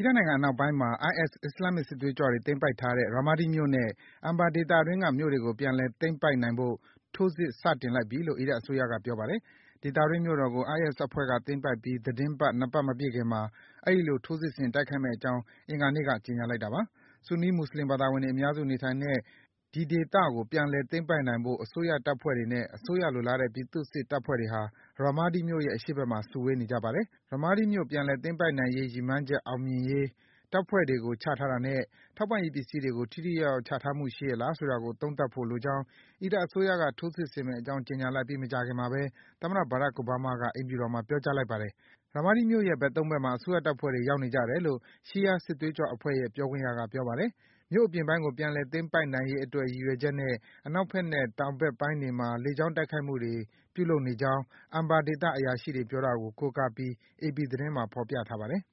ီရတ်နိုင်ငံအနောက်ပိုင်းမှာ IS အစ္စလာမ်မစ်စစ်သွေးကြွတွေ သိမ်းပိုက်ထားတဲ့ Ramadi မြို့နဲ့ Anbar ဒေသတွင်းက မြို့တွေကို ပြန်လည် သိမ်းပိုက်နိုင်ဖို့ ထိုးစစ် စတင်လိုက်ပြီလို့ အီရတ်အစိုးရက ပြောပါတယ်။ ဒေသတွင်းမြို့တော်ကို IS အဖွဲ့က သိမ်းပိုက်ပြီး သီတင်းပတ် ၂ ပတ်မပြည့်ခင်မှာ အဲဒီလို ထိုးစစ်ဆင် တိုက်ခိုက်မယ့်အကြောင်း အင်္ဂါနေ့က ကြေညာလိုက်တာပါ။ ဆူနီး မွတ်ဆလင်ဘာသာဝင်တွေ အများစုနေထိုင်တဲ့ ဒီဒေသကို ပြန်လည် သိမ်းပိုက်နိုင်ဖို့ အစိုးရတပ်ဖွဲ့တွေနဲ့ အစိုးရလိုလားတဲ့ ပြည်သူ့စစ်တပ်ဖွဲ့တွေဟာ Ramadi မြို့ရဲ့ အရှေ့ဘက်မှာ စုဝေးနေကြပါတယ်။ Ramadi မြို့ ပြန်လည် သိမ်းပိုက်နိုင်ရေး ရည်မှန်းချက် အောင်မြင်ရေး တပ်ဖွဲ့တွေကို ချထားတာနဲ့ ထောက်ပံ့ရေးပစ္စည်းတွေကို ထိထိရောက်ရောက် ချထားမှု ရှိရဲ့လားဆိုတာကို သုံးသပ်ဖို့လိုကြောင်း အီရတ်အစိုးရက ထိုးစစ်ဆင်မယ့်အကြောင်း ကြေညာလိုက်ပြီး မကြာခင်မှာဘဲ သမ္မတ Barack Obama က အိမ်ဖြူတော်မှာ ပြောကြားလိုက်ပါတယ်။ Ramadi မြို့ရဲ့ ဘက် ၃ ဘက်မှာ အစိုးရတပ်ဖွဲ့တွေ ရောက်နေကြတယ်လို့ ရှီးယား စစ်သွေးကြွအဖွဲ့ရဲ့ ပြောခွင့်ရက ပြောပါတယ်။ မြို့အပြင်ပိုင်းကို ပြန်လည် သိမ်းပိုက်နိုင်ရေးအတွက် ရည်ရွယ်ချက်နဲ့ အနောက်ဘက်နဲ့ တောင်ဘက်ပိုင်းတွေမှာ လေကြောင်းတိုက်ခိုက်မှုတွေ ပြုလုပ်နေကြောင်း Anbar ဒေသ အရာရှိတွေ ပြောတာကို ကိုးကားပြီး အေပီသတင်းမှာ ဖော်ပြထားပါတယ်